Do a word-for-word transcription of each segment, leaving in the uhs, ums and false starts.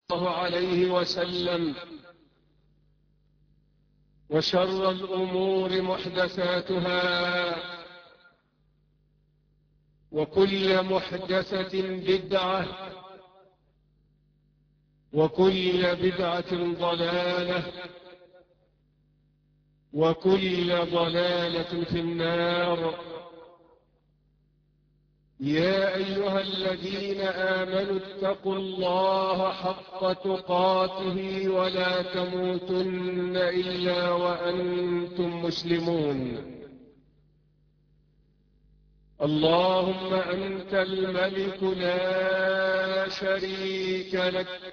الله عليه وسلم: وشر الأمور محدثاتها، وكل محدثة بدعة، وكل بدعة ضلالة، وكل ضلالة في النار. يا أيها الذين آمنوا اتقوا الله حق تقاته ولا تموتن إلا وأنتم مسلمون. اللهم أنت الملك لا شريك لك،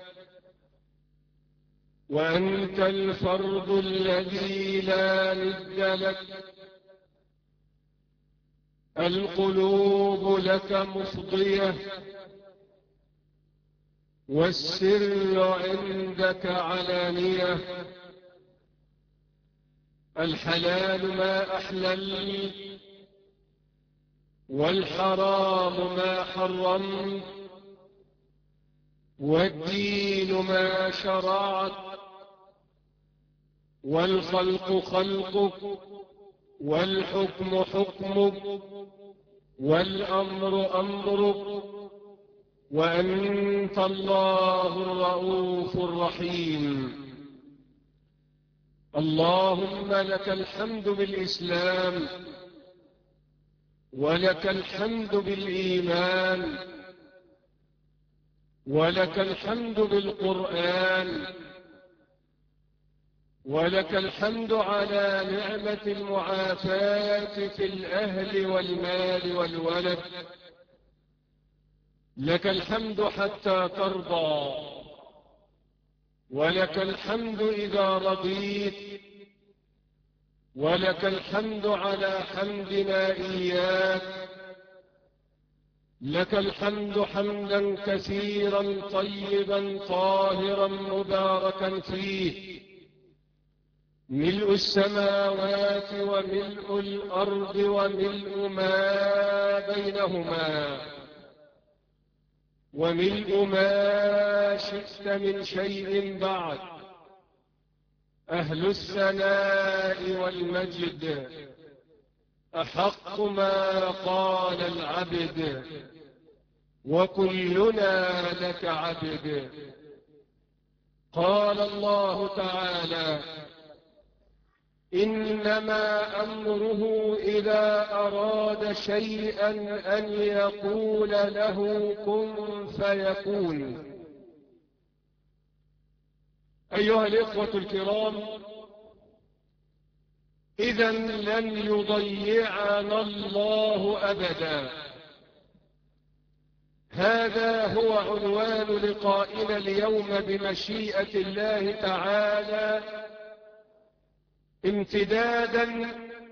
وأنت الفرد الذي لا ند لك. القلوب لك مفضية، والسر عندك علانية. الحلال ما أحلل، والحرام ما حرم، والدين ما شرعت، والخلق خلقك، والحكم حكمك، والأمر أمرك، وأنت الله الرؤوف الرحيم. اللهم لك الحمد بالإسلام، ولك الحمد بالإيمان، ولك الحمد بالقرآن، ولك الحمد على نعمة المعافاة في الأهل والمال والولد. لك الحمد حتى ترضى، ولك الحمد إذا رضيت، ولك الحمد على حمدنا إياك. لك الحمد حمدا كثيرا طيبا طاهرا مباركا فيه، ملء السماوات وملء الأرض وملء ما بينهما، وملء ما شئت من شيء بعد. أهل الثناء والمجد أحق ما قال العبد، وكلنا لك عبد. قال الله تعالى: إنما أمره إذا أراد شيئا أن يقول له كن فيكون. أيها الإخوة الكرام، إذن لن يضيعنا الله أبدا. هذا هو عنوان لقائنا اليوم بمشيئة الله تعالى، امتدادا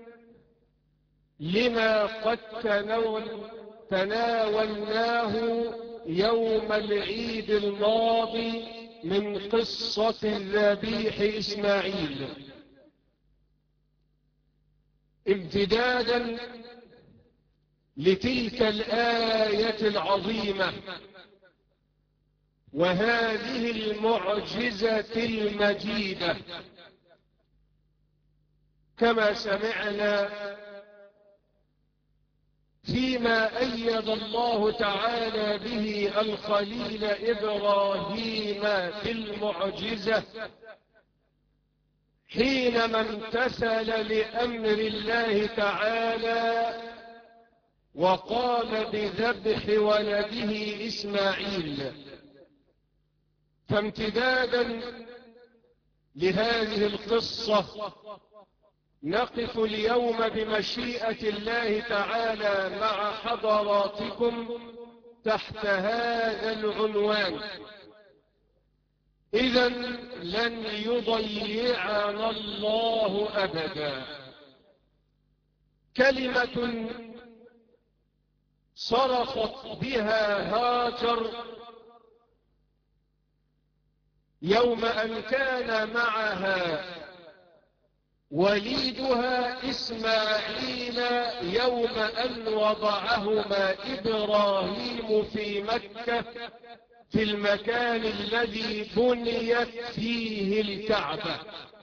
لما قد تناولناه يوم العيد الماضي من قصة الذبيح إسماعيل، امتدادا لتلك الآية العظيمة وهذه المعجزة المجيدة. كما سمعنا فيما أيد الله تعالى به الخليل إبراهيم في المعجزة حينما امتثل لأمر الله تعالى وقام بذبح ولده إسماعيل. فامتدادا لهذه القصة نقف اليوم بمشيئة الله تعالى مع حضراتكم تحت هذا العنوان: إذن لن يضيعنا الله أبدا. كلمة صرخت بها هاجر يوم أن كان معها وليدها إسماعيل يوم أن وضعهما إبراهيم في مكة في المكان الذي بنيت فيه الكعبة.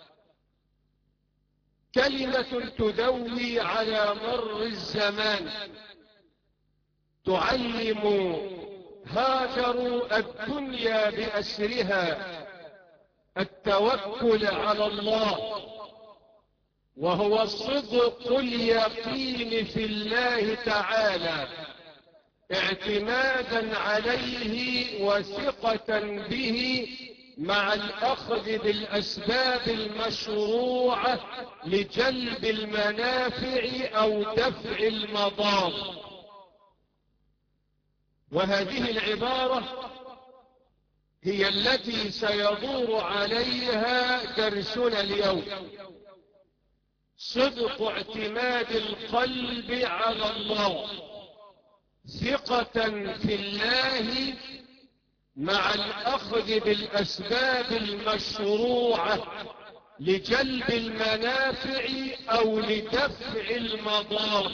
كلمة تدوي على مر الزمان، تعلم هاجر الدنيا بأسرها التوكل على الله، وهو صدق اليقين في الله تعالى، اعتمادا عليه وثقة به، مع الأخذ بالأسباب المشروعة لجلب المنافع أو دفع المضار. وهذه العبارة هي التي سيدور عليها درسنا اليوم، صدق اعتماد القلب على الله، ثقة في الله مع الأخذ بالأسباب المشروعة لجلب المنافع أو لدفع المضار.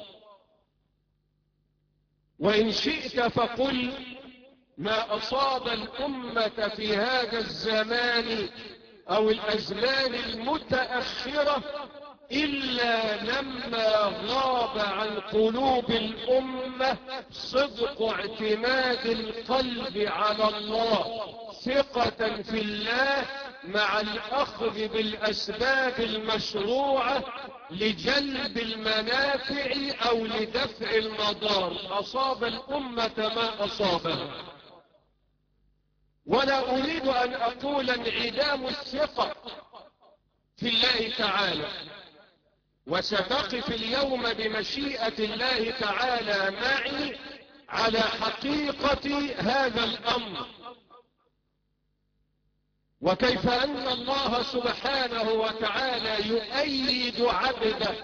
وإن شئت فقل ما أصاب الأمة في هذا الزمان أو الأزمان المتأخرة إلا لما غاب عن قلوب الأمة صدق اعتماد القلب على الله، ثقة في الله مع الأخذ بالأسباب المشروعة لجلب المنافع أو لدفع المضار. أصاب الأمة ما أصابها. ولا أريد أن أقول انعدام الثقة في الله تعالى، وستقف اليوم بمشيئة الله تعالى معي على حقيقة هذا الأمر، وكيف أن الله سبحانه وتعالى يؤيد عبده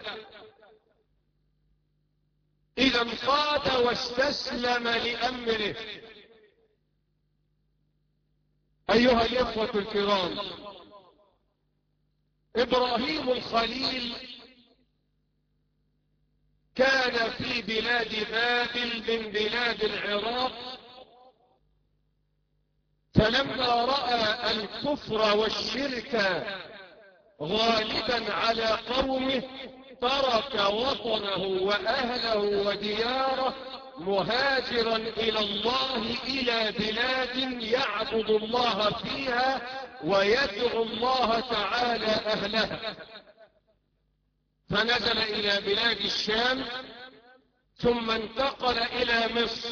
إذا انقاد واستسلم لأمره. أيها الإخوة الكرام، إبراهيم الخليل كان في بلاد بابل من بلاد العراق، فلما رأى الكفر والشرك غالبا على قومه ترك وطنه وأهله ودياره مهاجرا إلى الله، إلى بلاد يعبد الله فيها ويدعو الله تعالى أهلها. فنزل إلى بلاد الشام، ثم انتقل إلى مصر.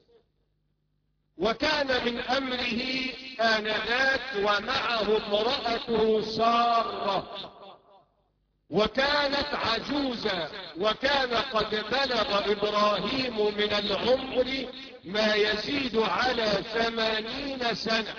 وكان من أمره آنذاك ومعه امرأته سارة، وكانت عجوزة، وكان قد بلغ إبراهيم من العمر ما يزيد على ثمانين سنة.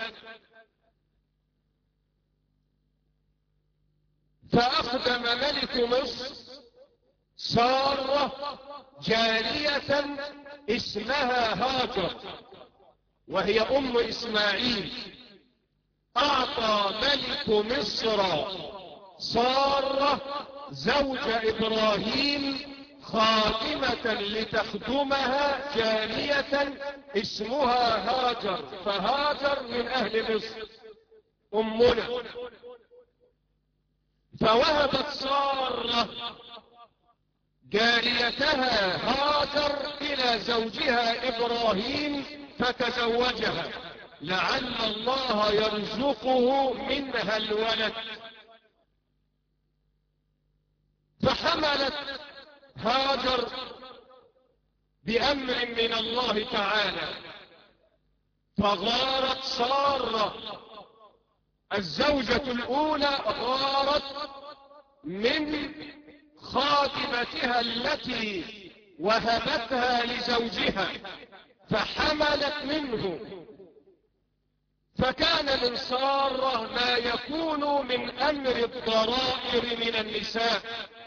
فأخدم ملك مصر سارة جارية اسمها هاجر، وهي أم إسماعيل. أعطى ملك مصر سارة زوج إبراهيم خادمة لتخدمها جارية اسمها هاجر، فهاجر من أهل مصر أمنا. فوهبت سارة جاريتها هاجر إلى زوجها إبراهيم فتزوجها، لعل الله يرزقه منها الولد. فحملت هاجر بأمر من الله تعالى، فغارت سارة الزوجة الأولى، غارت من خادمتها التي وهبتها لزوجها، فحملت منه. فكان من سارة ما يكون من أمر الضرائر من النساء.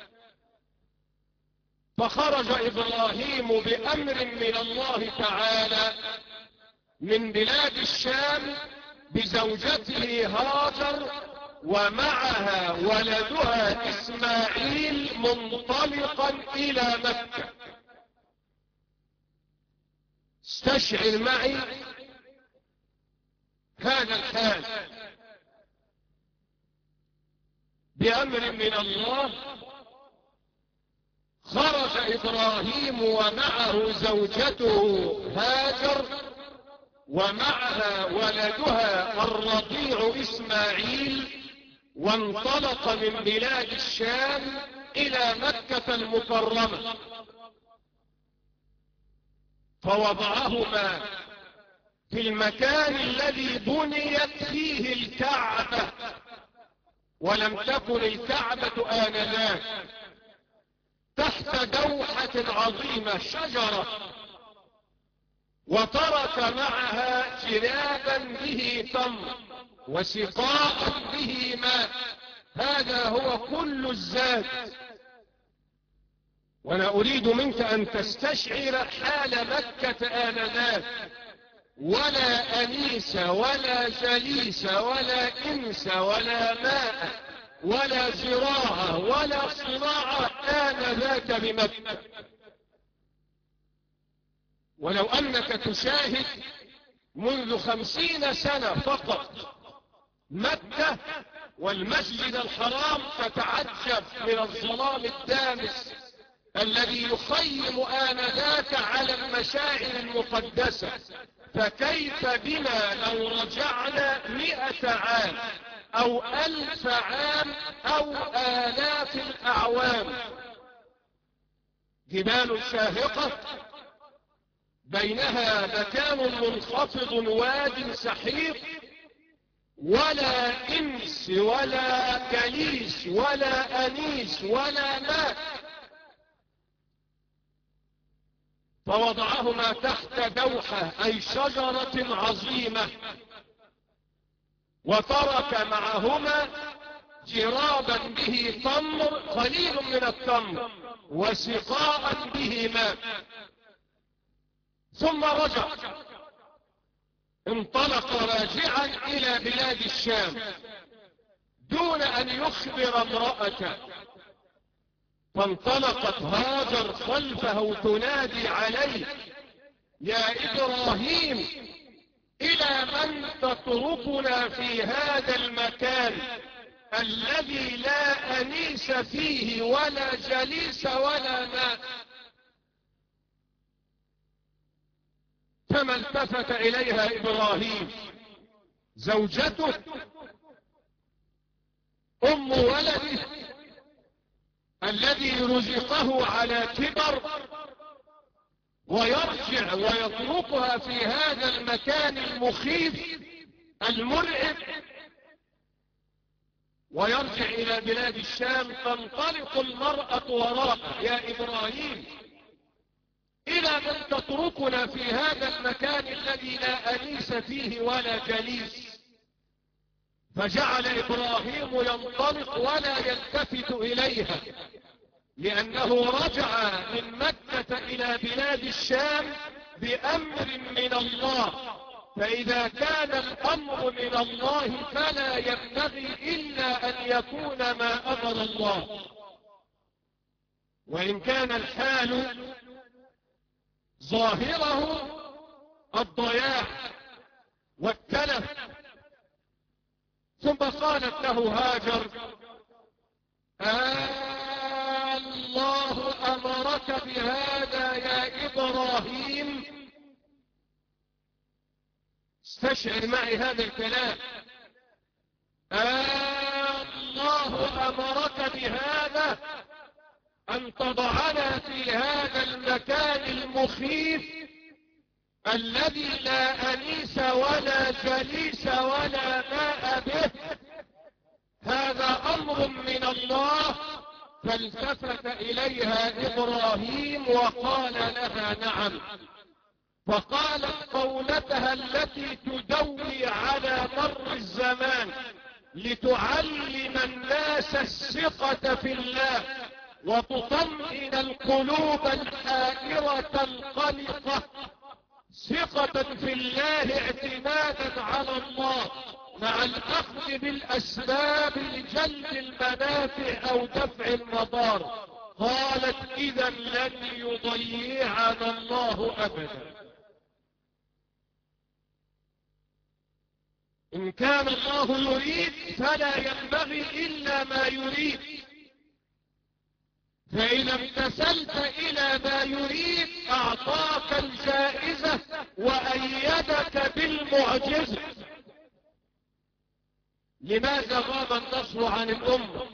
فخرج إبراهيم بأمر من الله تعالى من بلاد الشام بزوجته هاجر، ومعها ولدها إسماعيل منطلقا إلى مكة. استشعر معي هذا الحال بأمر من الله خرج إبراهيم ومعه زوجته هاجر ومعها ولدها الرضيع إسماعيل، وانطلق من بلاد الشام إلى مكة المكرمة، فوضعهما في المكان الذي بنيت فيه الكعبة، ولم تكن الكعبة آنذاك، تحت دوحة عظيمة شجرة، وترك معها جرابا به تمر وسقاء به ماء. هذا هو كل الزاد. وانا اريد منك ان تستشعر حال مكة آنذاك، ولا أنيس ولا جليس ولا إنس ولا ماء ولا زراعة ولا صناعة آنذاك بمكة. ولو أنك تشاهد منذ خمسين سنة فقط مكة والمسجد الحرام تتعجب من الظلام الدامس الذي يخيم آنذاك على المشاعر المقدسة، فكيف بنا لو رجعنا مئة عام أو ألف عام أو آلاف الأعوام؟ جبال شاهقة بينها مكان منخفض واد سحيق، ولا إنس ولا كليس ولا أنيس ولا ماء، فوضعهما تحت دوحة أي شجرة عظيمة، وترك معهما جرابا به تمر قليل من التمر وسقاء به ماء، ثم رجع، انطلق راجعا إلى بلاد الشام دون أن يخبر امرأته، فانطلقت هاجر خلفه تنادي عليه: يا إبراهيم، إلى من تتركنا في هذا المكان الذي لا أنيس فيه ولا جليس ولا ماء؟ فما التفت إليها إبراهيم، زوجته أم ولده الذي رزقه على كبر، ويرجع ويتركها في هذا المكان المخيف المرعب، ويرجع إلى بلاد الشام. تنطلق المرأة وراءه: يا إبراهيم، إلى من تتركنا في هذا المكان الذي لا أنيس فيه ولا جليس؟ فجعل إبراهيم ينطلق ولا يلتفت إليها، لأنه رجع من مكة إلى بلاد الشام بأمر من الله، فإذا كان الأمر من الله فلا ينبغي إلا أن يكون ما أمر الله. وإن كان الحال ظاهره الضياع والتلف. ثم قالت له هاجر: آه الله أمرك بهذا يا إبراهيم؟ استشعر معي هذا الكلام. آه الله أمرك بهذا، أن تضعنا في هذا المكان المخيف الذي لا أنيس ولا جليس ولا ماء به؟ هذا أمر من الله. فالتفت إليها إبراهيم وقال لها: نعم. فقالت قولتها التي تدوي على مر الزمان لتعلم الناس الثقة في الله وتطمئن القلوب الحائرة القلقة، ثقة في الله اعتمادا على الله مع الأخذ بالأسباب لجلب المنافع أو دفع المضار. قالت: إذا لن يضيعنا الله أبدا. إن كان الله يريد فلا ينبغي إلا ما يريد، فإن امتثلت إلى ما يريد أعطاك الجائزة وأيدك بالمعجزة. لماذا غاب النصر عن الأمة؟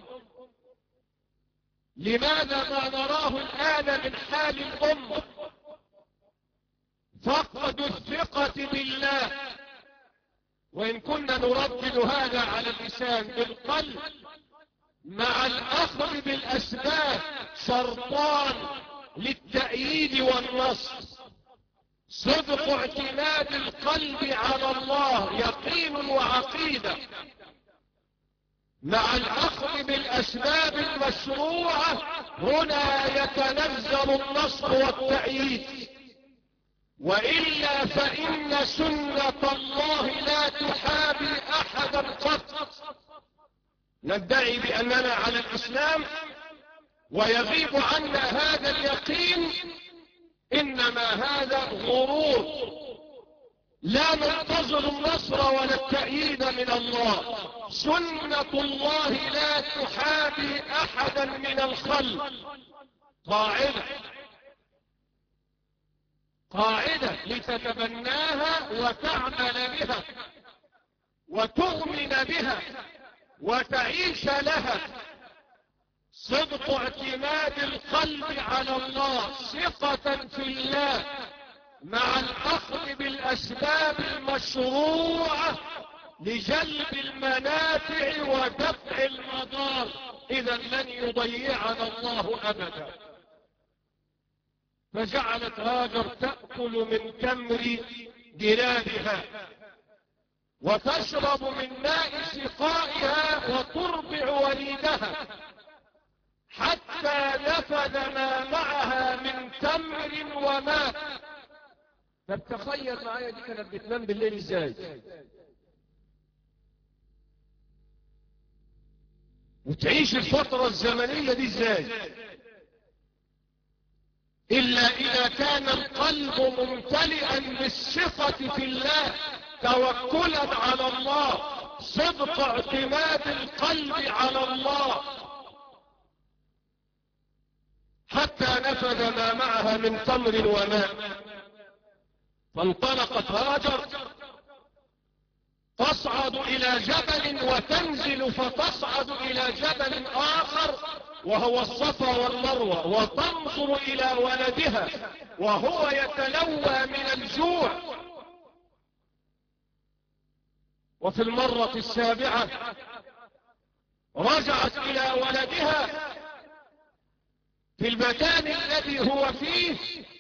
لماذا ما نراه الآن من حال الأمة؟ فقدوا الثقة بالله. وإن كنا نردد هذا على اللسان بالقلب، مع الأخذ بالأسباب شرطان للتأييد والنصر: صدق اعتماد القلب على الله، يقين وعقيدة، مع الأخذ بالأسباب المشروعة. هنا يتنزل النصر والتأييد، وإلا فإن سنة الله لا تحابي أحدا قط. ندعي بأننا على الإسلام ويغيب عنا هذا اليقين، إنما هذا غرور. لا ننتظر النصر ولا التأييد من الله. سنة الله لا تحابي أحدا من الخلق. قاعدة قاعدة لتتبناها وتعمل بها وتؤمن بها وتعيش لها: صدق اعتماد القلب على الله، ثقة في الله، مع الأخذ بالأسباب المشروعة لجلب المنافع ودفع المضار. إذا لن يضيعنا الله أبدا. فجعلت هاجر تأكل من تمر جرابها وتشرب من ماء سقائها وترضع وليدها حتى نفذ ما معها من تمر وماء. طب تخيل معايا دي كانت بتنام بالليل ازاي، وتعيش الفترة الزمنية دي ازاي، إلا إذا كان القلب ممتلئا بالثقة في الله، توكلا على الله، صدق اعتماد القلب على الله، حتى نفذ ما معها من تمر وماء. فانطلقت هاجر تصعد إلى جبل وتنزل فتصعد إلى جبل آخر وهو الصفا والمروة، وتنظر إلى ولدها وهو يتلوى من الجوع. وفي المرة السابعة رجعت إلى ولدها في المكان الذي هو فيه،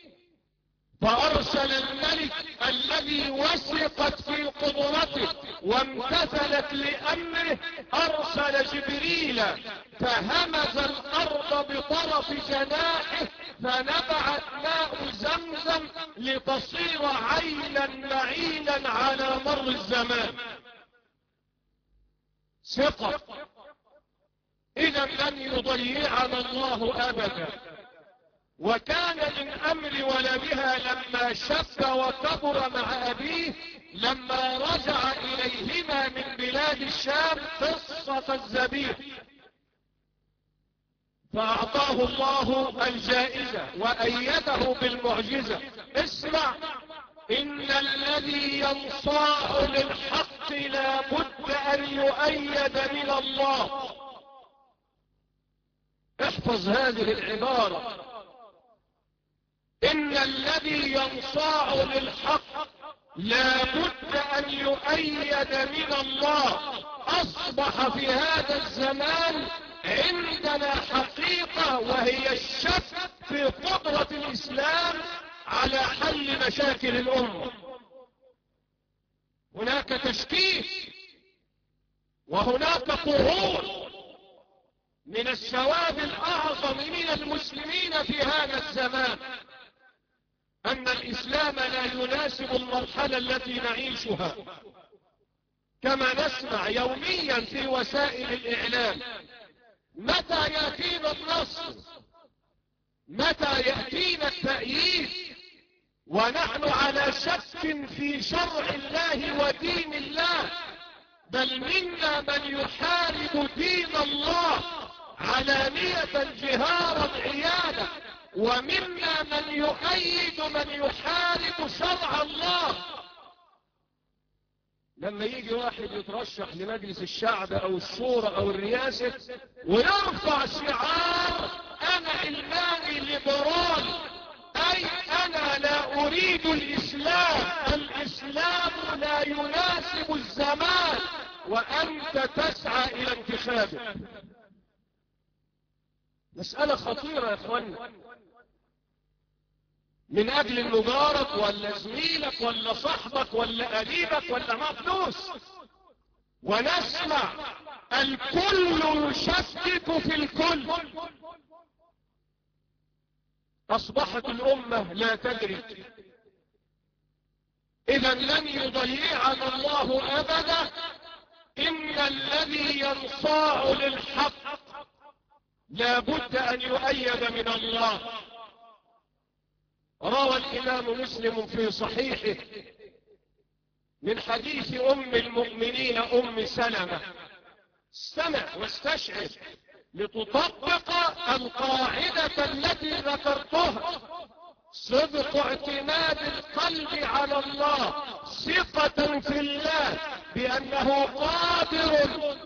فأرسل الملك الذي وثقت في قدرته وامتثلت لأمره، أرسل جبريل فهمز الأرض بطرف جناحه فنبعت ماء زمزم لتصير عينا معينا على مر الزمان. ثقة. إذا لن يضيعنا الله أبدا. وكان من أمر ولدها لما شب وكبر مع أبيه، لما رجع إليهما من بلاد الشام، قصة الذبيح، فأعطاه الله الجائزة وأيده بالمعجزة. اسمع: إن الذي ينصاع للحق لا بد أن يؤيد من الله. احفظ هذه العبارة: إن الذي ينصاع للحق لا بد أن يؤيد من الله. أصبح في هذا الزمان عندنا حقيقة، وهي الشك في قدرة الإسلام على حل مشاكل الأمة. هناك تشكيك وهناك قهور من السواد الأعظم من المسلمين في هذا الزمان، أن الإسلام لا يناسب المرحلة التي نعيشها، كما نسمع يوميا في وسائل الإعلام. متى يأتينا النصر؟ متى يأتينا التأييد؟ ونحن على شك في شرع الله ودين الله، بل منا من يحارب دين الله علانية جهارا عيانا، ومنا من يؤيد من يحارب شرع الله. لما يجي واحد يترشح لمجلس الشعب او الشورى او الرئاسة ويرفع شعار انا علماني ليبرال، اي انا لا اريد الاسلام، الاسلام لا يناسب الزمان، وانت تسعى الى انتخابه. مسألة خطيرة يا اخوانا. من اجل انه جارك ولا زميلك ولا صاحبك ولا قريبك ولا معاه فلوس، ونسمع الكل يشكك في الكل. اصبحت الامة لا تدري. اذا لن يضيعنا الله ابدا. ان الذي ينصاع للحق لا بد ان يؤيد من الله. روى الامام مسلم في صحيحه من حديث ام المؤمنين ام سلمة. استمع واستشعر لتطبق القاعدة التي ذكرتها. صدق اعتماد القلب على الله، ثقة في الله بأنه قادر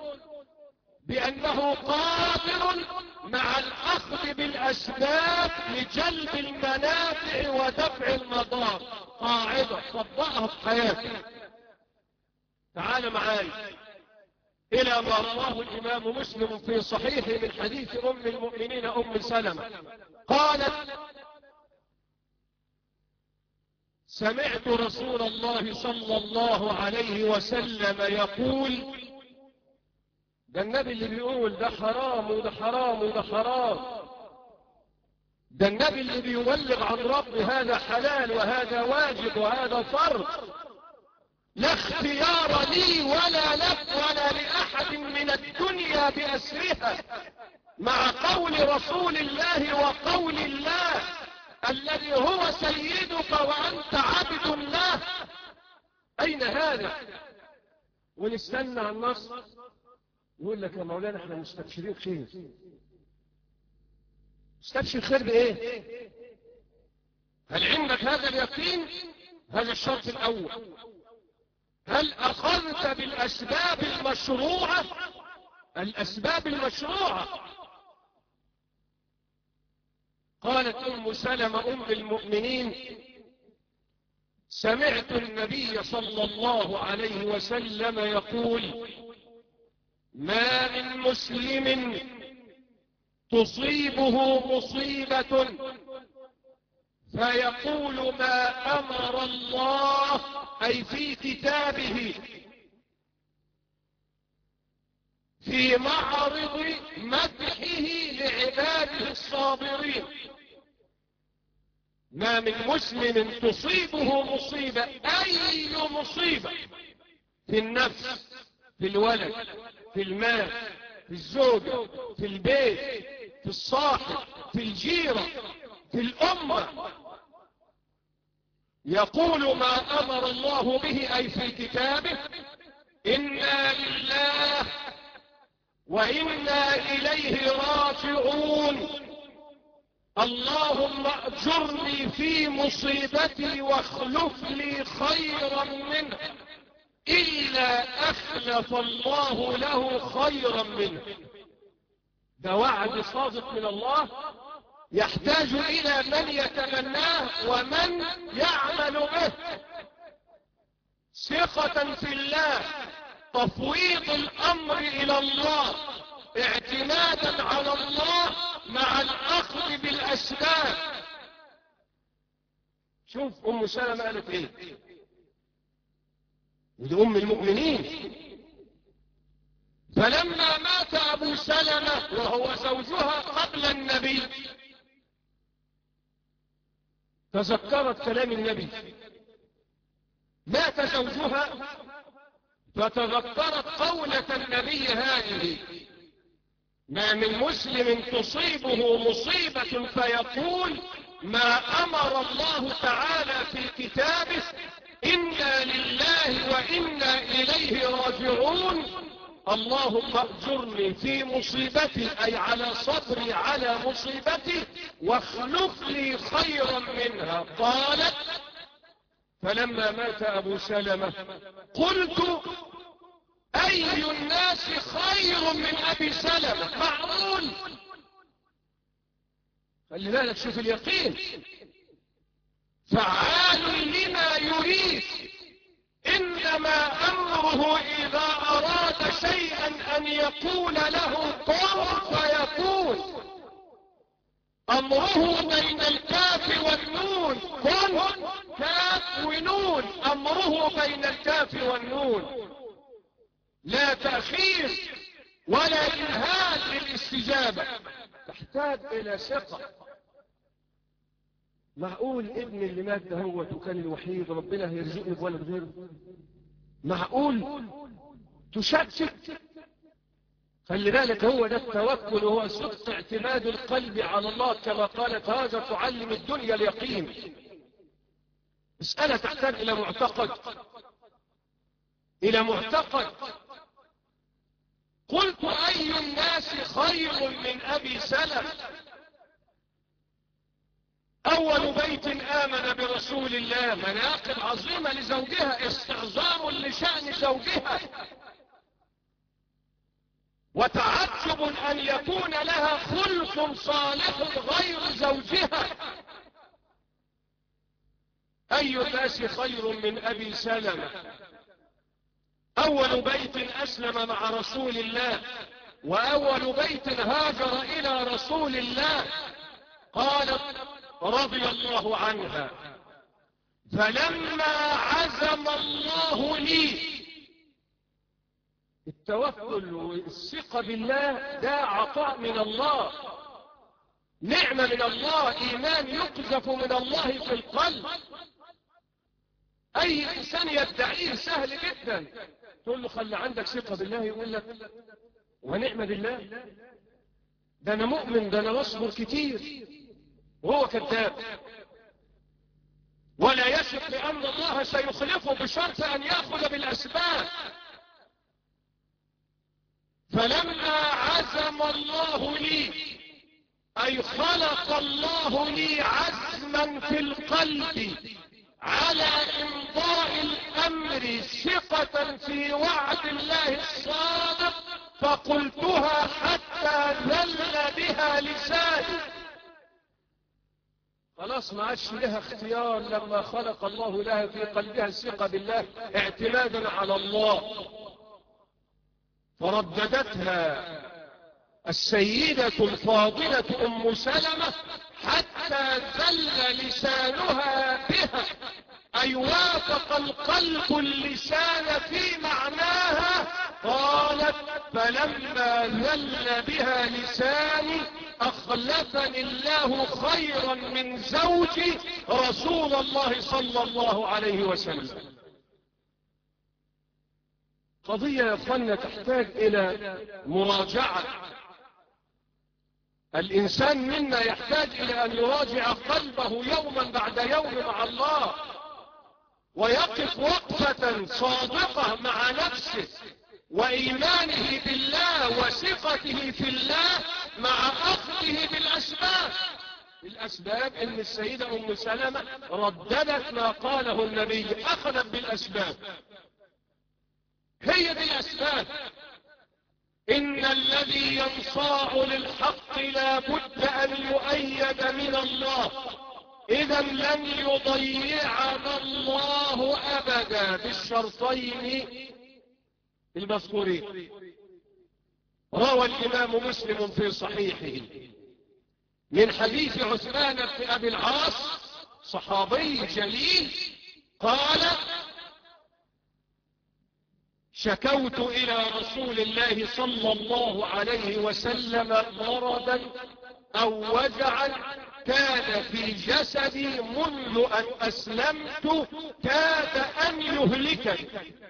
بأنه قادر مع الأخذ بالأسباب لجلب المنافع ودفع المضار. قاعدة طبقها في حياتك. تعال معاي إلى ما رواه الإمام مسلم في صحيحه من حديث أم المؤمنين أم سلمة قالت: سمعت رسول الله صلى الله عليه وسلم يقول. ده النبي اللي بيقول ده حرام وده حرام وده حرام. ده النبي اللي بيبلغ عن رب هذا حلال وهذا واجب وهذا فرض. لا اختيار لي ولا لك ولا لأحد من الدنيا بأسرها، مع قول رسول الله وقول الله الذي هو سيدك وأنت عبد الله. أين هذا؟ ونستنى على النص يقول لك يا مولانا احنا مستبشرين خير. مستبشر خير بايه؟ هل عندك هذا اليقين؟ هذا الشرط الاول. هل اخذت بالاسباب المشروعة؟ الاسباب المشروعة. قالت ام سلمة ام المؤمنين: سمعت النبي صلى الله عليه وسلم يقول: ما من مسلم تصيبه مصيبة فيقول ما أمر الله، أي في كتابه، في معرض مدحه لعباده الصابرين. ما من مسلم تصيبه مصيبة، أي مصيبة، في النفس، في الولد، في المال، في الزوجة، في البيت، في الصاحب، في الجيرة، في الأمة، يقول ما أمر الله به أي في كتابه: إنا لله وإنا إليه راجعون، اللهم أجرني في مصيبتي واخلف لي خيرا منها، إلا أخلف الله له خيرا منه. ده وعد صادق من الله يحتاج إلى من يتمناه ومن يعمل به. ثقة في الله، تفويض الأمر إلى الله، اعتمادا على الله مع الأخذ بالأسباب. شوف أم سلمة قالت إيه، ودي أم المؤمنين. فلما مات أبو سلمة وهو زوجها قبل النبي تذكرت كلام النبي. مات زوجها فتذكرت قولة النبي هذه: ما من مسلم تصيبه مصيبة فيقول ما أمر الله تعالى في كتابه إنا لله لله وإنا إليه راجعون. اللهم اجرني في مصيبتي، أي على صبري على مصيبتي، واخلف لي خيرا منها. قالت: فلما مات أبو سلمة قلت: أي الناس خير من أبي سلمة؟ معقول؟ خلي بالك، شوف اليقين، فعال لما يريد، إنما أمره إذا أراد شيئا أن يقول له كن فيكون. أمره بين الكاف والنون، كن كاف ونون، أمره بين الكاف والنون، لا تأخير ولا إمهال للاستجابة، تحتاج إلى ثقة. معقول ابن اللي مات ده هو وكان الوحيد ربنا هيرزقني بولد غيره؟ معقول تشكك؟ خلي بالك، هو ده التوكل، هو صدق اعتماد القلب على الله، كما قالت هذا تعلم الدنيا اليقين. مسألة تحتاج إلى معتقد، إلى معتقد. قلت: أي الناس خير من أبي سلمة؟ أول بيت آمن برسول الله، مناقب عظيمة لزوجها، استعظام لشأن زوجها، وتعجب أن يكون لها خلق صالح غير زوجها. أي الناس خير من أبي سلمة؟ أول بيت أسلم مع رسول الله، وأول بيت هاجر إلى رسول الله. قالت رضي الله عنها: فلما عزم الله لي. التوكل والثقة بالله ده عطاء من الله، نعمة من الله، إيمان يقذف من الله في القلب. أي إنسان يدعيه سهل جدا، تقول له خلي عندك ثقة بالله، يقول لك ونعمة بالله، ده أنا مؤمن، ده أنا بصبر كتير، وهو كذاب، ولا يثق بأن الله سيخلفه بشرط أن يأخذ بالأسباب. فلما عزم الله لي، أي خلق الله لي عزما في القلب على إمضاء الأمر، ثقة في وعد الله الصادق، فقلتها حتى ذل بها لساني. خلاص ما عادش لها اختيار لما خلق الله لها في قلبها الثقة بالله اعتمادا على الله. فرددتها السيدة الفاضلة أم سلمة حتى ذل لسانها بها، أي وافق القلب اللسان في معناها. قالت: فلما ذل بها لساني أخلفني الله خيرا من زوجي رسول الله صلى الله عليه وسلم. قضية يا أخوانا تحتاج إلى مراجعة. الإنسان منا يحتاج إلى أن يراجع قلبه يوما بعد يوم مع الله، ويقف وقفة صادقة مع نفسه وإيمانه بالله وثقته في الله، مع أخذه بالأسباب. الأسباب إن السيدة أم سلمة رددت ما قاله النبي، أخذت بالأسباب، هي دي الأسباب. إن الذي ينصاع للحق لا بد أن يؤيد من الله، إذا لن يضيعنا الله أبدا بالشرطين المذكورين. روى الإمام مسلم في صحيحه من حديث عثمان بن أبي العاص، صحابي جليل، قال: شكوت إلى رسول الله صلى الله عليه وسلم مرضا أو وجعا كان في جسدي منذ أن أسلمت كاد أن يهلكني.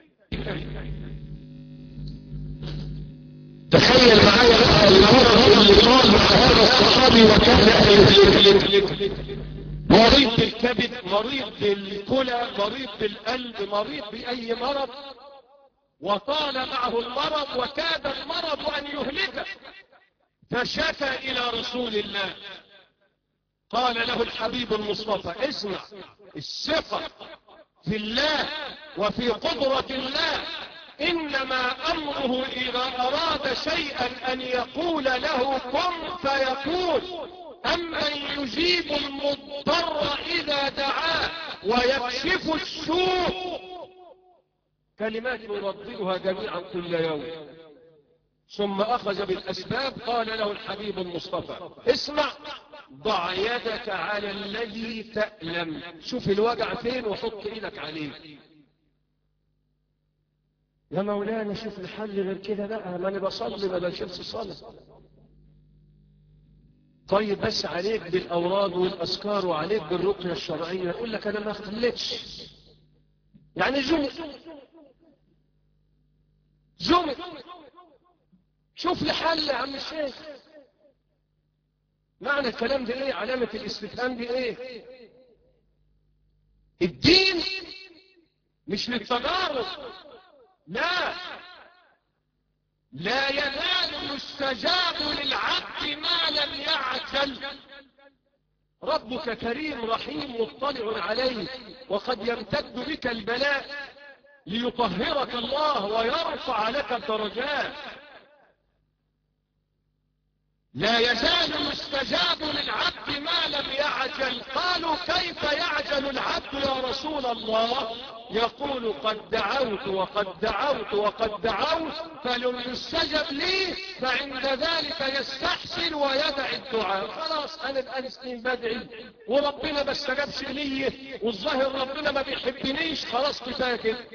تخيل معايا المرض اللي صار مع هذا الصحابي وكان يهلك. مريض بالكبد، مريض بالكلى، مريض بالقلب، مريض بأي مرض، وطال معه المرض وكاد المرض أن يهلكه، فشكى إلى رسول الله. قال له الحبيب المصطفى: اسمع، الثقة في الله وفي قدرة الله إنما أمره إذا أراد شيئا أن يقول له كن فيكون. أمن يجيب المضطر إذا دعاه ويكشف السوء. كلمات يرددها جميعا كل يوم. ثم أخذ بالأسباب. قال له الحبيب المصطفى: اسمع، ضع يدك على الذي تألم، شوف الوجع فين وحط ايدك عليه. يا مولانا شوف الحل غير كده بقى، ما انا بصلي ما بشوفش صلاة. طيب بس عليك بالاوراد والاذكار وعليك بالرقية الشرعية. يقول لك انا ما خليتش، يعني زمت زمت شوف لي حل يا عم الشيخ. معنى الكلام ده ايه؟ علامة الاستفهام دي ايه؟ الدين مش للتجارب، لا لا يزال يستجاب للعبد ما لم يعجل. ربك كريم رحيم مطلع عليك، وقد يمتد بك البلاء ليطهرك الله ويرفع لك الدرجات. لا يزال يستجاب للعبد ما لم يعجل. قالوا: كيف يعجل العبد يا رسول الله؟ يقول: قد دعوت وقد دعوت وقد دعوت فلم يستجب لي، فعند ذلك يستحسن ويدعي الدعاء. خلاص انا الان سنين بدعي وربنا ما استجابش لي، والظاهر ربنا ما بيحبنيش، خلاص كفايه كده.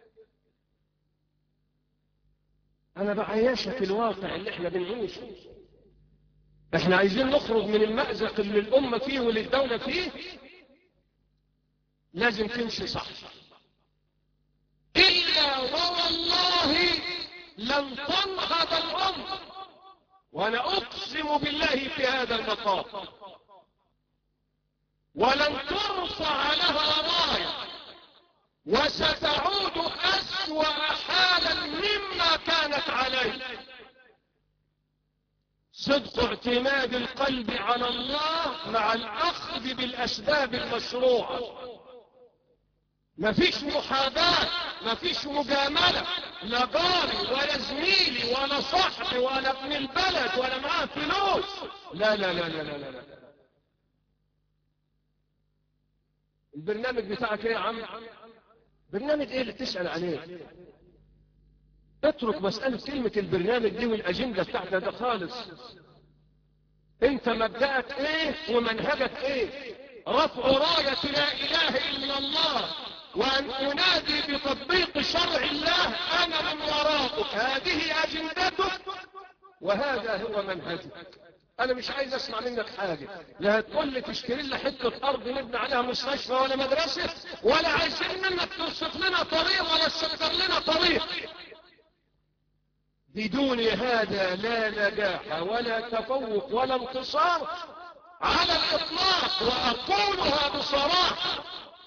انا بعيشك الواقع اللي احنا بنعيشه. احنا عايزين نخرج من المأزق اللي الأمة فيه وللدولة فيه، لازم تمشي صح. إلا ووالله لن تنهض الأمة، وأنا أقسم بالله في هذا المقام، ولن ترفع لها راية، وستعود أسوأ حالا مما كانت عليه. صدق اعتماد القلب على الله مع الأخذ بالأسباب المشروعة. مفيش محاباة، مفيش مجاملة، لا جاري ولا زميلي ولا صاحبي ولا ابن البلد ولا معاه فلوس. لا لا لا لا لا لا لا. البرنامج بتاعك ايه يا عم؟ برنامج ايه اللي تسأل عليه؟ اترك مسألة كلمة البرنامج دي والأجندة بتاعتها ده خالص. انت مبدأك ايه ومنهجك ايه؟ رفع راية لا اله الا الله، وان انادي بتطبيق شرع الله، انا من وراءك. هذه اجندتك وهذا هو منهجك. انا مش عايز اسمع منك حاجة، لا تقول لي تشتري لنا حتة ارض نبني عليها مستشفى ولا مدرسة، ولا عايزين منك توصف لنا طريق ولا تسكر لنا طريق. بدون هذا لا نجاح ولا تفوق ولا انتصار على الإطلاق، وأقولها بصراحة.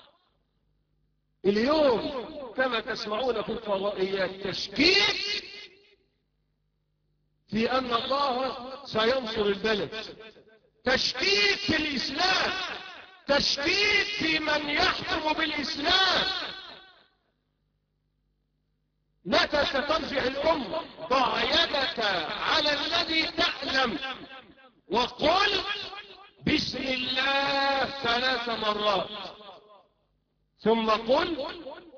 اليوم كما تسمعون في الفضائيات تشكيك في أن الله سينصر البلد، تشكيك في الإسلام، تشكيك في من يحكم بالإسلام. متى سترجع الأمة؟ ضع يدك على الذي تعلم وقل بسم الله ثلاث مرات، ثم قل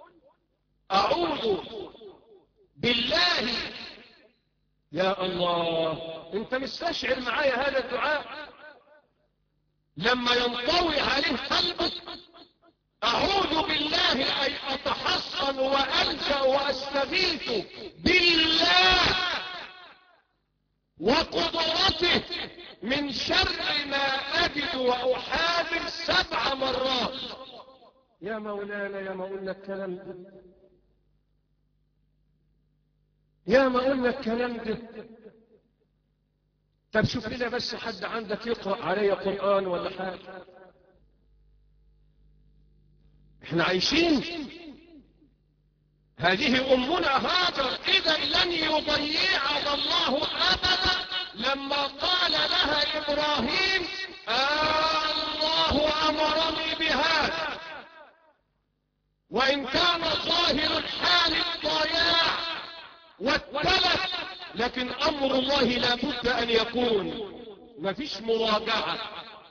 أعوذ بالله. يا الله، انت مستشعر معايا هذا الدعاء لما ينطوي عليه قلبك؟ أعوذ بالله أي أتحصن وألجأ وأستغيث بالله وقدرته من شر ما أجد وأحاذر سبع مرات. يا مولانا يا ما قلنا الكلام ده، يا ما قلنا الكلام ده. طب شوف لنا بس حد عندك يقرأ علي قرآن ولا حاجة. احنا عايشين. هذه أمنا هاجر إذا لن يضيعها الله أبدا لما قال لها إبراهيم آه الله أمرني بهذا، وإن كان ظاهر الحال الضياع والتلف، لكن أمر الله لا بد أن يكون. ما فيش مراجعة،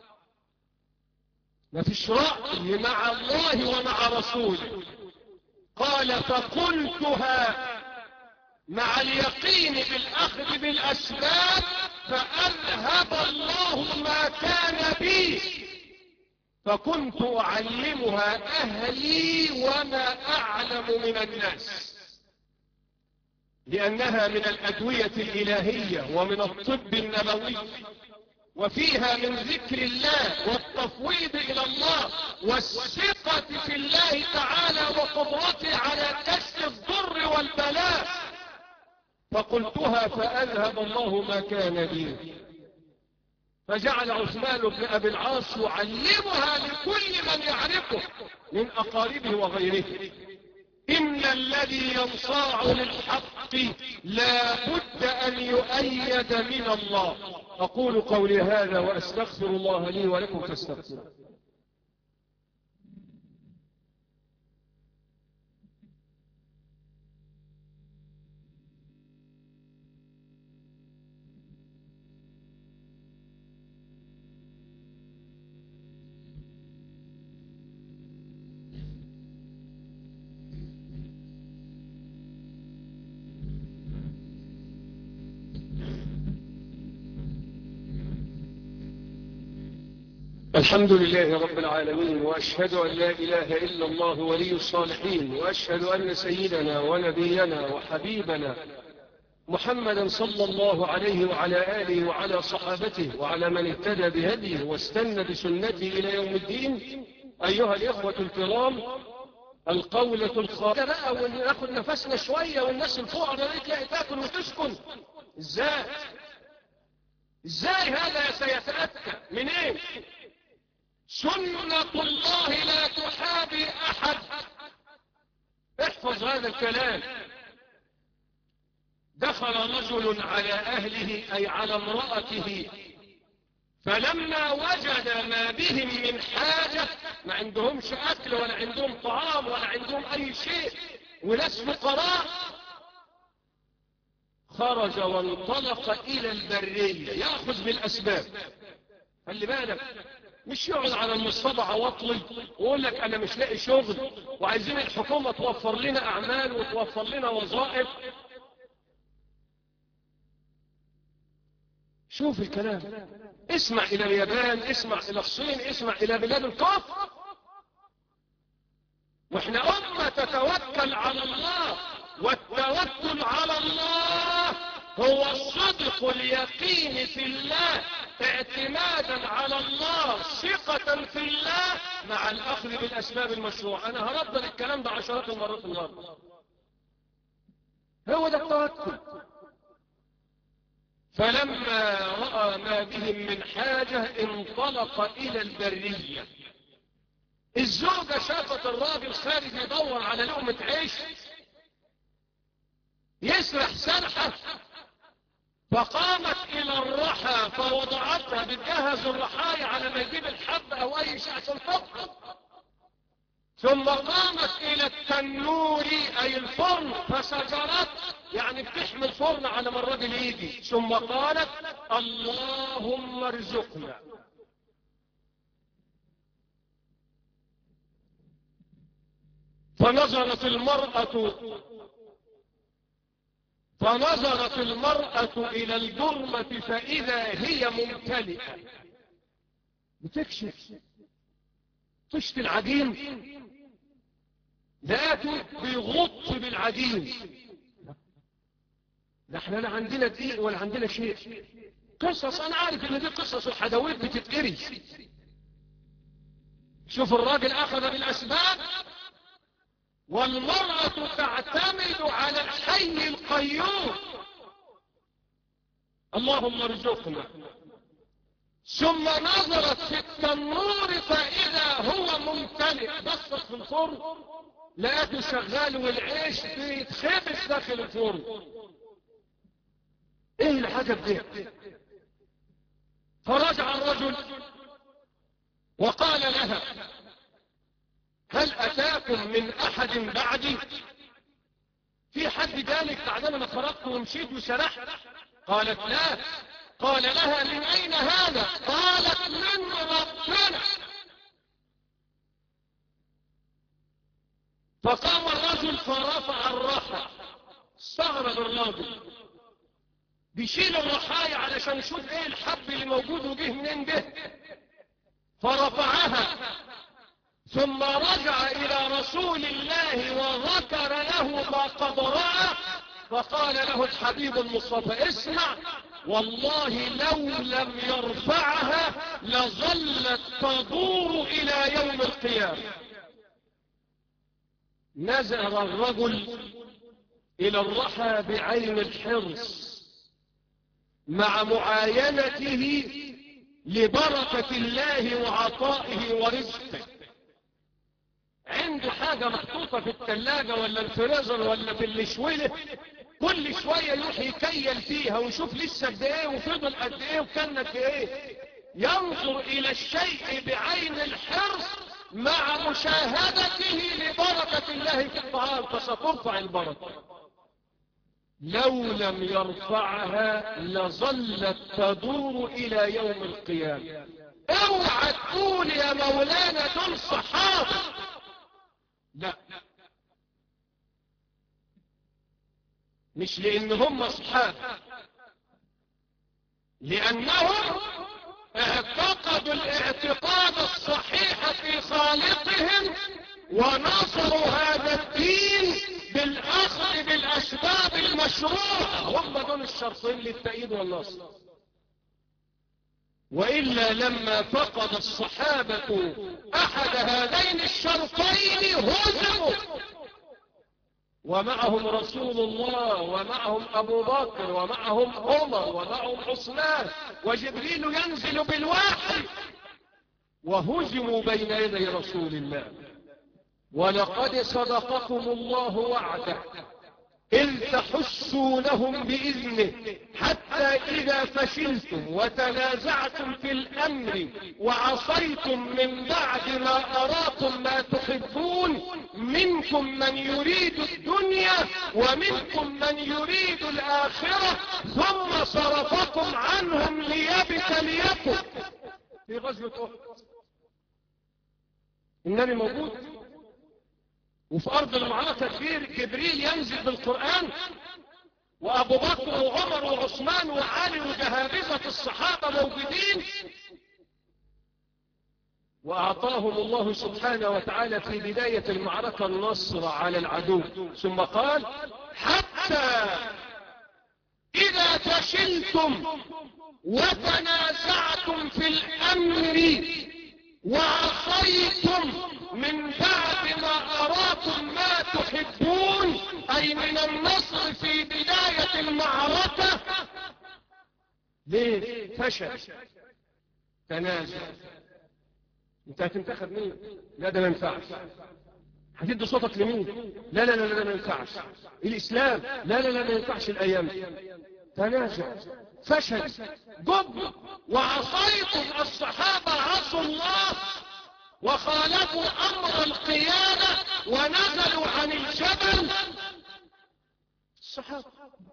ما فيش رأي مع الله ومع رسوله. قال فقلتها مع اليقين بالأخذ بالأسباب فأذهب الله ما كان بي، فكنت أعلمها أهلي وما أعلم من الناس، لأنها من الأدوية الإلهية ومن الطب النبوي، وفيها من ذكر الله والتفويض إلى الله والثقة في الله تعالى وقدرته على كشف الضر والبلاء. فقلتها فأذهب الله ما كان لي. فجعل عثمان بن أبي العاص يعلمها لكل من يعرفه من أقاربه وغيره إن الذي ينصاع للحق لا بد أن يؤيد من الله. أقول قولي هذا وأستغفر الله لي ولكم فاستغفروا. الحمد لله رب العالمين، وأشهد أن لا إله إلا الله ولي الصالحين، وأشهد أن سيدنا ونبينا وحبيبنا محمدا صلى الله عليه وعلى آله وعلى صحابته وعلى من اهتدى بهديه واستنى بسنته إلى يوم الدين. أيها الإخوة الكرام، القولة الخاطئة بقى وناخد نفسنا شوية والناس الفقراء تلاقي تاكل وتسكن. ازاي ازاي هذا سيتأتى منين؟ إيه؟ سنة الله لا تحابي أحد. احفظ هذا الكلام. دخل رجل على أهله أي على امرأته، فلما وجد ما بهم من حاجة، ما عندهمش أكل ولا عندهم طعام ولا عندهم أي شيء وناس فقراء، خرج وانطلق إلى البرية يأخذ بالأسباب. خلي بالك، مش يقعد على المصطبع واطلب ويقول لك أنا مش لاقي شغل وعايزين الحكومة توفر لنا أعمال وتوفر لنا وظائف. شوف الكلام، اسمع إلى اليابان، اسمع إلى الصين، اسمع إلى بلاد الكفر، واحنا أمة تتوكل على الله. والتوكل على الله هو الصدق اليقين في الله، اعتمادا على الله، ثقة في الله، مع الأخذ بالأسباب المشروعة. أنا هردد الكلام ده عشرات المرات النهارده. هو ده التوكل. فلما رأى ما بهم من حاجة انطلق إلى البرية. الزوجة شافت الراجل خارج يدور على لقمة عيش، يسرح سرحة، فقامت إلى الرحى فوضعتها، بتجهز الرحاية على ما يجيب الحب أو أي شيء عشان تطبخ. ثم قامت إلى التنور أي الفرن فسجرت، يعني بتحمل فرن على ما الراجل يجي. ثم قالت اللهم ارزقنا. فنظرت المرأة فنظرت المرأة إلى الجرمة فإذا هي ممتلئة، بتكشف تشتي العجين، لقيته بيغط بالعجين. لا احنا لا عندنا دقيق ولا عندنا شيء. قصص، انا عارف ان دي قصص الحدويت بتتقري. شوف الراجل اخذ بالاسباب، والمرأة تعتمد على الحي القيوم. اللهم ارزقنا. ثم نظرت في التنور فإذا هو ممتلئ، بصت في الفرن لقيته شغال والعيش بيتخبز داخل الفرن. ايه العجب ده؟ فرجع الرجل وقال لها هل أتاكم من أحد بعدي؟ في حد ذلك بعدما انا خرجت ومشيت وسرحت؟ قالت لا. قال لها من أين هذا؟ قالت من ربنا. فقام الرجل فرفع الرحى. استغرب الراجل بيشيل الرحاية علشان يشوف ايه الحب اللي موجود وجه منين ده، فرفعها ثم رجع إلى رسول الله وذكر له ما قد رأى، فقال له الحبيب المصطفى اسمع، والله لو لم يرفعها لظلت تدور إلى يوم القيامة. نزل الرجل إلى الرحى بعين الحرص مع معاينته لبركة الله وعطائه ورزقه. عنده حاجة محطوطة في الثلاجة ولا الفريزر ولا في الشويلة، كل شوية يروح يكيل فيها ويشوف لسه قد ايه وفضل قد ايه وكان قد ايه. ينظر الى الشيء بعين الحرص مع مشاهدته لبركة الله في الطعام، فسترفع البركة. لو لم يرفعها لظلت تدور الى يوم القيامة. اوعى تقول يا مولانا دول صحابة، لا، مش لان هم اصحاب، لانهم اعتقدوا الاعتقاد الصحيح في خالقهم ونصروا هذا الدين بالاخذ بالاسباب المشروعة. هم دول الشرطين للتأييد والنصر. وإلا لما فقد الصحابة أحد هذين الشرطين هزموا، ومعهم رسول الله ومعهم أبو بكر ومعهم عمر ومعهم عثمان وجبريل ينزل بالوحي، وهزموا بين يدي رسول الله. ولقد صدقكم الله وعده إذ تحسونهم بإذنه حتى إذا فشلتم وتنازعتم في الأمر وعصيتم من بعد ما أراكم ما تحبون منكم من يريد الدنيا ومنكم من يريد الآخرة ثم صرفكم عنهم ليبتليكم. في غزوة أحد النبي موجود، وفي أرض المعركة كبير جبريل ينزل بالقرآن، وأبو بكر وعمر وعثمان وعلي وجهابذة الصحابة موجودين، وأعطاهم الله سبحانه وتعالى في بداية المعركة النصر على العدو. ثم قال حتى إذا فشلتم وتنازعتم في الأمر وعصيتم من بعد ما أراكم ما تحبون، أي من النصر في بداية المعركة. ليه؟ فشل، تنازع. انت هتنتخب مين؟ لا ده ما ينفعش. هتدي صوتك لمين؟ لا لا لا لا ما ينفعش. الإسلام لا لا لا ما ينفعش الأيام. تنازع، فشل، جب. وعصيتم، الصحابة عصوا الله وخالفوا أمر القيادة ونزلوا عن الجبل. الصحابة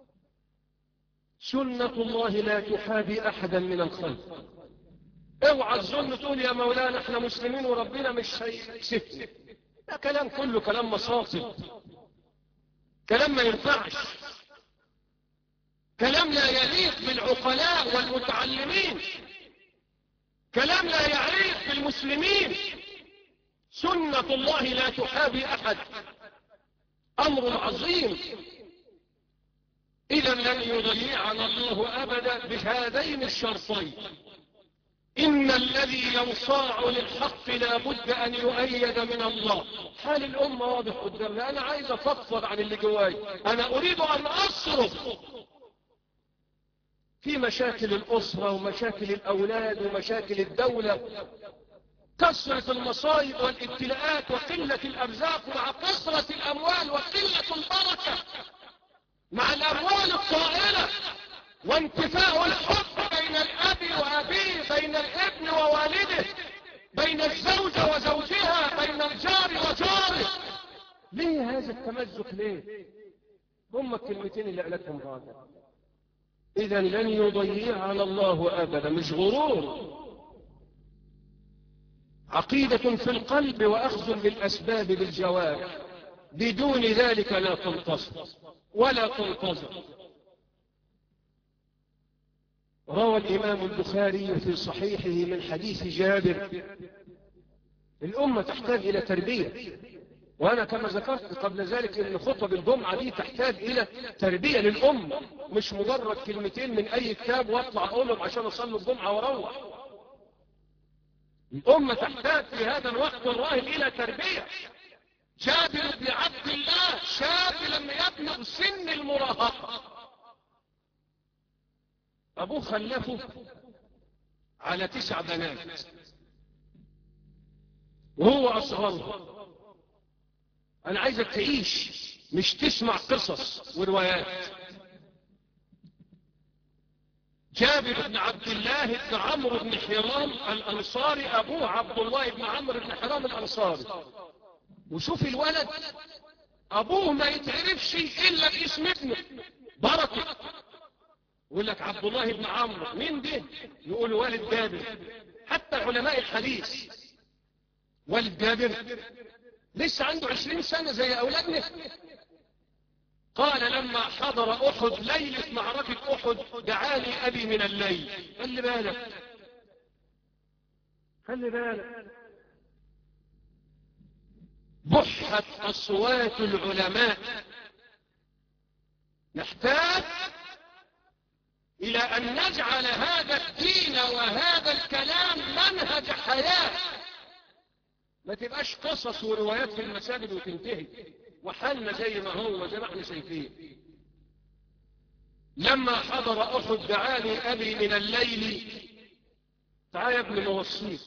سنة الله لا تحابي أحدا من الخلق. اوعى الظن تقول يا مولانا احنا مسلمين وربنا مش هيكسفنا. ده كلام كله كلام مصاصب، كلام ما ينفعش، كلام لا يليق بالعقلاء والمتعلمين، كلام لا يليق بالمسلمين. سنة الله لا تحابي أحد، أمر عظيم. إذا لن يضيعنا الله أبدا بهذين الشرطين. إن الذي ينصاع للحق لا بد أن يؤيد من الله. حال الأمة واضح قدامنا. أنا عايز أفضفض عن اللي جواي. أنا أريد أن أصرف في مشاكل الأسرة ومشاكل الأولاد ومشاكل الدولة، كثرة المصائب والابتلاءات وقلة الأرزاق مع كثرة الأموال وقلة البركة، مع الأموال الطائلة وانتفاء الحب بين الأب وأبيه، بين الابن ووالده، بين الزوجة وزوجها، بين الجار وجاره. ليه هذا التمزق؟ ليه؟ هم الكلمتين اللي قالتهم غادة. إذا لن يضيعنا الله أبدا، مش غرور، عقيدة في القلب وأخذ بالأسباب بالجوارح، بدون ذلك لا تنتصر ولا تنتظر. روى الإمام البخاري في صحيحه من حديث جابر: الأمة تحتاج إلى تربية، وأنا كما ذكرت قبل ذلك أن خطب الجمعة دي تحتاج إلى تربية للأمة، مش مجرد كلمتين من أي كتاب وأطلع أقولهم عشان أصلي الجمعة وأروح. الأمة تحتاج في هذا الوقت والراهن إلى تربية. جابر بن عبد الله شاب لم يبلغ سن المراهقة، أبوه خلفه على تسع بنات وهو أصغره. أنا عايزك تعيش مش تسمع قصص وروايات. جابر بن عبد الله بن عمرو بن حرام الأنصاري، أبوه عبد الله بن عمرو بن حرام الأنصاري. وشوف الولد، أبوه ما يتعرفش إلا باسم ابنه بركة. يقول لك عبد الله بن عمرو، مين ده؟ يقول والد جابر. حتى علماء الحديث والد جابر لسه عنده عشرين سنة زي أولادنا. قال: لما حضر أحد ليلة معركة أحد دعاني أبي من الليل. خلي بالك خلي بالك بحت أصوات العلماء. نحتاج إلى أن نجعل هذا الدين وهذا الكلام منهج حياة، ما تبقاش قصص وروايات في المساجد وتنتهي وحالنا زي ما هو زي ما احنا شايفين. لما حضر أحد دعاني أبي من الليل. تعال يا ابن موصيك.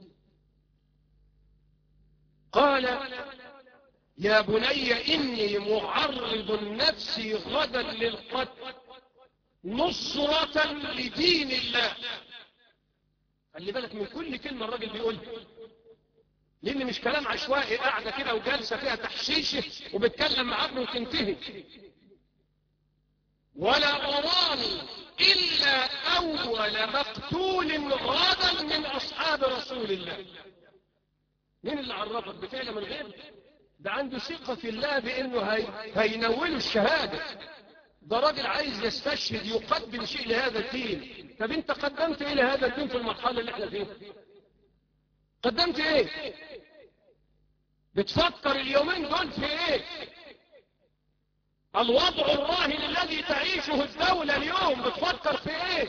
قال: يا بني إني معرض نفسي غدا للقتل نصرة لدين الله. خلي بالك من كل كلمة الراجل بيقولها، لأن مش كلام عشوائي قاعدة كده وجالسة فيها تحشيشه وبتكلم مع ابنه وتنتهي. ولا أراني إلا أول مقتول غدا من أصحاب رسول الله. مين اللي عرفك بفعل من غير؟ ده عنده ثقة في الله بأنه هي... هينوله الشهادة. ده راجل عايز يستشهد، يقدم شيء لهذا الدين. طب انت قدمت ايه لهذا الدين في المرحلة اللي احنا فيها؟ قدمت ايه؟ بتفكر اليومين دول في ايه؟ الوضع الراهن الذي تعيشه الدولة اليوم بتفكر في ايه؟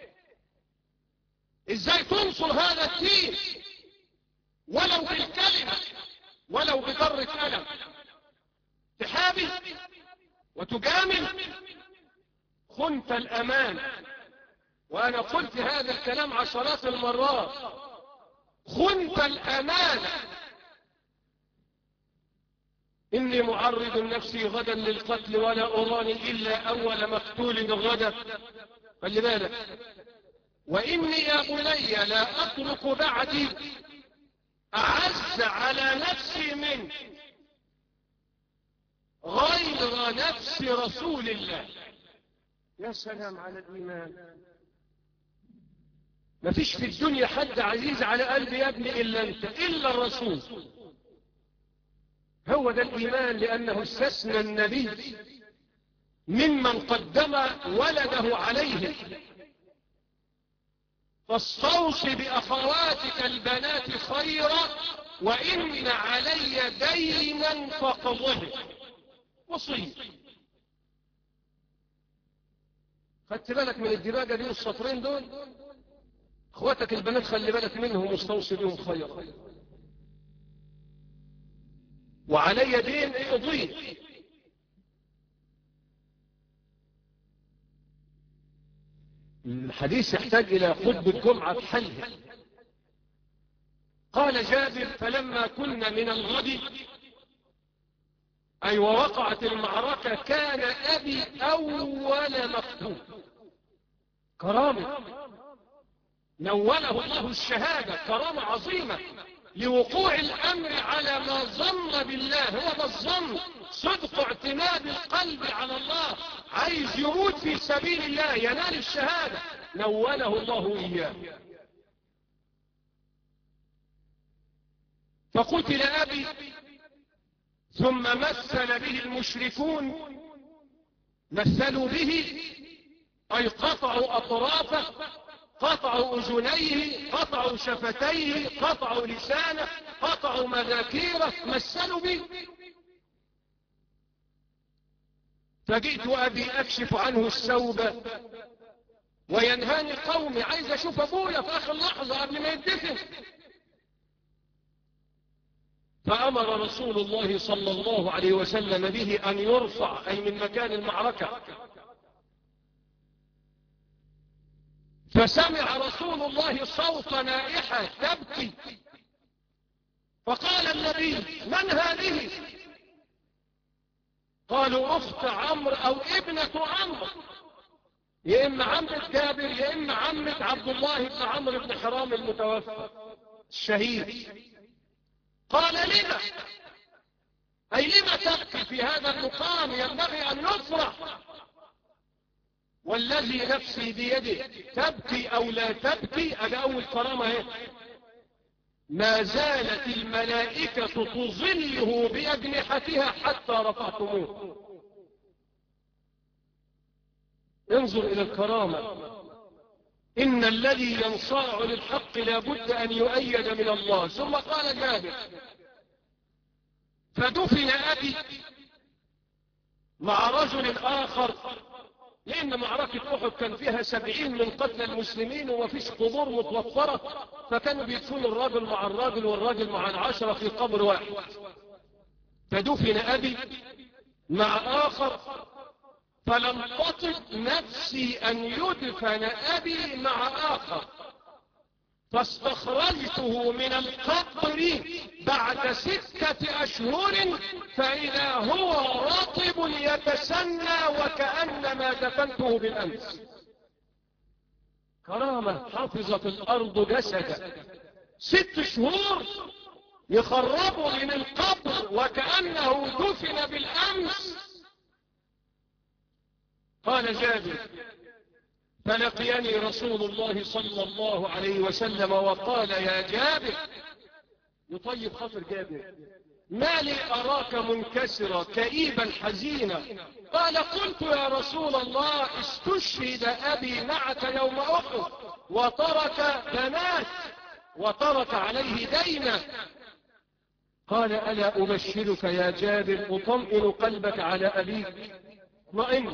ازاي تنصر هذا الدين ولو بالكلمة ولو بضرة قلم؟ تحابي وتجامل؟ خنت الأمان. وأنا قلت هذا الكلام عشرات المرات. خنت الأمان. إني معرض نفسي غدا للقتل ولا أراني إلا أول مقتول غدا. خلي بالك. وإني يا بني لا أترك بعدي أعز على نفسي منك غير نفس رسول الله. يا سلام على الإيمان. ما فيش في الدنيا حد عزيز على قلبي يا ابني إلا أنت، إلا الرسول. هو ده الإيمان، لأنه استثنى النبي ممن قدم ولده عليه. فاستوص بأخواتك البنات خيرا وإن علي دينا فقضه. وصية. خدت بالك من الدباجة دي والسطرين دول؟ اخواتك البنات خلي بالك منهم واستوصي بهم خيرا. وعلي دين اضيء. الحديث يحتاج إلى خطبة جمعة بحلها. قال جابر فلما كنا من الغد أي ووقعت المعركة كان أبي أول مقتول. كرامة نوله الله الشهادة، كرامة عظيمة لوقوع الأمر على ما ظن بالله. هو ده الظن، صدق اعتماد القلب على الله، عايز يموت في سبيل الله ينال الشهادة، نوله الله إياه. فقتل أبي ثم مثل به المشركون، مثلوا به أي قطعوا أطرافه، قطعوا أذنيه، قطعوا شفتيه، قطعوا لسانه، قطعوا مذاكيره، مثلوا به. فجئت أبي أكشف عنه الثوب وينهاني قومي، عايز أشوف أبويا في آخر لحظة قبل ما يدفن. فأمر رسول الله صلى الله عليه وسلم به أن يرفع أي من مكان المعركة. فسمع رسول الله صوت نائحة تبكي، فقال النبي من هذه؟ قالوا أخت عمرو أو ابنة عمرو، يا إما عمة جابر يا إما عمة عبد الله بن عمرو بن حرام المتوفى الشهيد. قال لما؟ أي لما تبكي في هذا المقام؟ ينبغي أن نفرح. والذي نفسي بيده تبكي أو لا تبكي، أنا أول كرامة هي ما زالت الملائكة تظله بأجنحتها حتى رفعتموه. انظر إلى الكرامة. إن الذي ينصاع للحق لابد أن يؤيد من الله. ثم قال جابر فدفن أبي مع رجل آخر، لأن معركة أحد كان فيها سبعين من قتل المسلمين ومفيش قبور متوفرة، فكانوا بيدفنوا الراجل مع الراجل والراجل مع العشرة في قبر واحد. فدفن أبي مع آخر، فلم تطب نفسي أن يدفن أبي مع آخر، فاستخرجته من القبر بعد ستة أشهر فإذا هو رطب يتسنى وكأنما دفنته بالأمس. كرامة حفظت الأرض جسدا، ست شهور يخربوا من القبر وكأنه دفن بالأمس. قال جابر فلقيني رسول الله صلى الله عليه وسلم وقال يا جابر، يطيب خاطر جابر، ما لي أراك منكسرا كئيبا حزينا؟ قال قلت يا رسول الله استشهد أبي معك يوم أحد وترك بنات وترك عليه دينا. قال ألا أبشرك يا جابر أطمئن قلبك على أبيك اطمئن،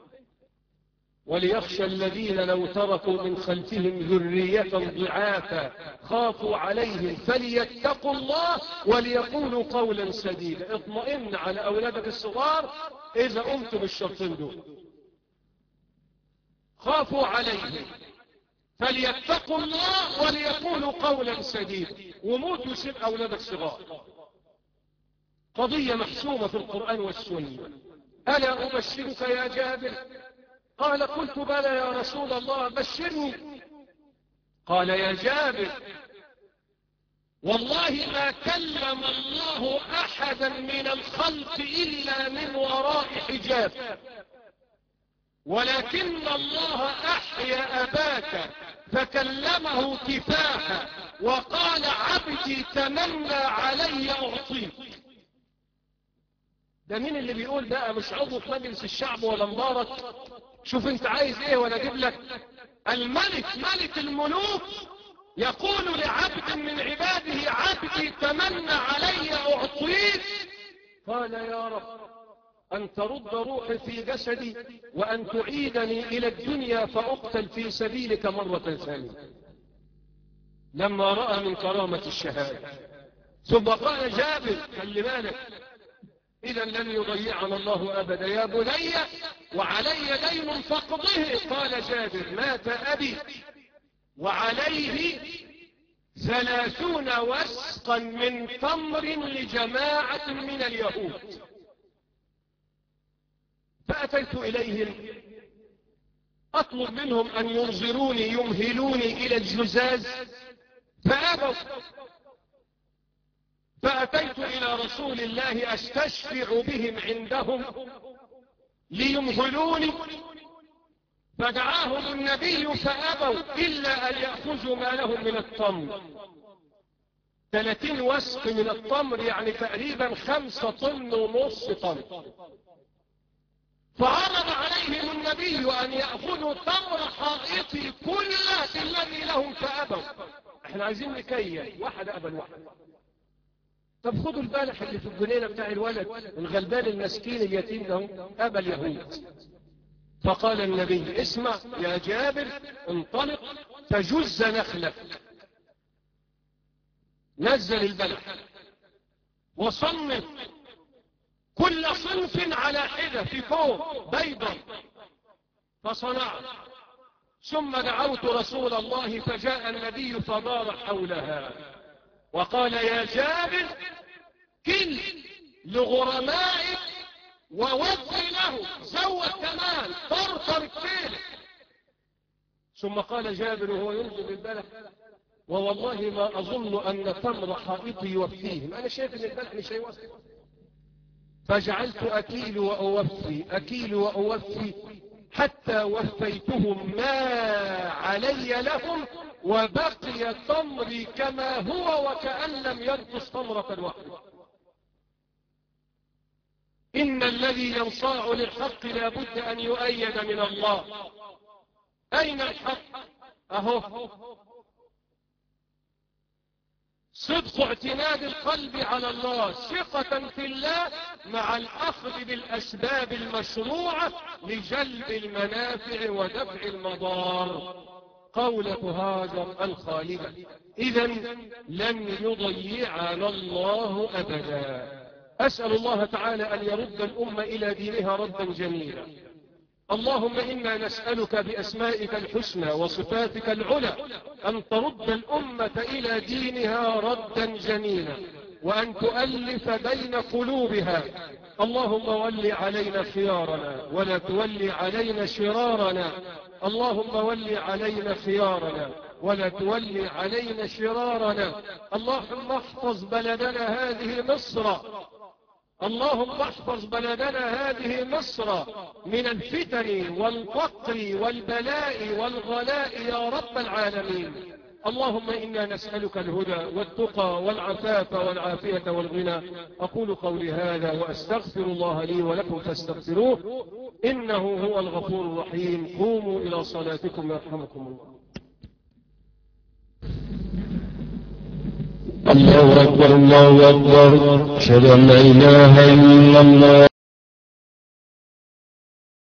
وليخشى الذين لو تركوا من خلفهم ذرية ضعافا خافوا عليهم فليتقوا الله وليقولوا قولا سديدا. اطمئن على أولادك الصغار إذا قمت بالشرطين دول، خافوا عليهم فليتقوا الله وليقولوا قولا سديدا، وموتوا سيب أولادك صغار. قضية محسومة في القرآن والسنة. ألا أبشرك يا جابر؟ قال قلت بلى يا رسول الله بشرني. قال يا جابر والله ما كلم الله أحدا من الخلق إلا من وراء حجاب، ولكن الله أحيا أباك فكلمه كفاحا وقال عبدي تمنى علي أعطيك. ده مين اللي بيقول بقى؟ مش عضو في مجلس الشعب ولا مبارك شوف انت عايز ايه وانا اجيب لك. الملك ملك الملوك يقول لعبد من عباده عبدي تمنى علي أعطيك. قال يا رب أن ترد روحي في جسدي وأن تعيدني إلى الدنيا فأقتل في سبيلك مرة ثانية. لما رأى من كرامة الشهادة ثم قال جابر خلي بالك إذا لن يضيعنا الله أبدا. يا بني وعلي دين فاقضه. قال جابر مات أبي وعليه ثلاثون وسقا من تمر لجماعة من اليهود، فأتيت إليهم أطلب منهم أن ينظروني يمهلوني إلى الزجاج فأبوا، فأتيت إلى رسول الله أستشفع بهم عندهم ليمهلوني، فدعاهم النبي فأبوا إلا أن يأخذوا ما لهم من التمر. ثلاثين وسق من التمر يعني تقريبا خمسة طن ونص طن. فعرض عليهم النبي أن يأخذوا تمر حائطي كله الذي لهم فأبوا. احنا عايزين نكيل واحد أبا واحد. طب خدوا البالح اللي في الجنينة بتاع الولد الغلبان المسكين اليتيم ده أبا اليهود. فقال النبي اسمع يا جابر انطلق فجز نخلك. نزل البلح وصنف كل صنف على حدة في فوق بيضا فصنعت، ثم دعوت رسول الله فجاء النبي فدار حولها وقال يا جابر كل لغرمائك ووفي له زود كمان طرطر كيلك. ثم قال جابر وهو ينزل البلح ووالله ما أظن أن تمر حائطي يوفيهم، أنا شايف أن البلح مش هيوفي. فجعلت أكيل وأوفي أكيل وأوفي حتى وفيتهم ما علي لهم وبقي تمري كما هو وكأن لم ينقص تمرة واحدة. إن الذي ينصاع للحق لابد أن يؤيد من الله. أين الحق؟ أهو صدق اعتماد القلب على الله، ثقة في الله مع الأخذ بالأسباب المشروعة لجلب المنافع ودفع المضار. قولة هاجر الخالدة إذن لن يضيعنا الله أبدا. أسأل الله تعالى أن يرد الأمة إلى دينها ردا جميلا. اللهم إنا نسألك بأسمائك الحسنى وصفاتك العلى أن ترد الأمة إلى دينها ردا جميلا وأن تؤلف بين قلوبها. اللهم ول علينا خيارنا ولا تولي علينا شرارنا. اللهم ول علينا خيارنا ولا تولي علينا شرارنا. اللهم احفظ بلدنا هذه مصر، اللهم احفظ بلدنا هذه مصر من الفتن والفقر والبلاء والغلاء يا رب العالمين. اللهم إنا نسألك الهدى والتقى والعفاف والعافية والغنى. أقول قولي هذا وأستغفر الله لي ولكم فاستغفروه إنه هو الغفور الرحيم. قوموا إلى صلاتكم يرحمكم الله. الله أكبر الله أكبر أشهد أن لا إله إلا الله.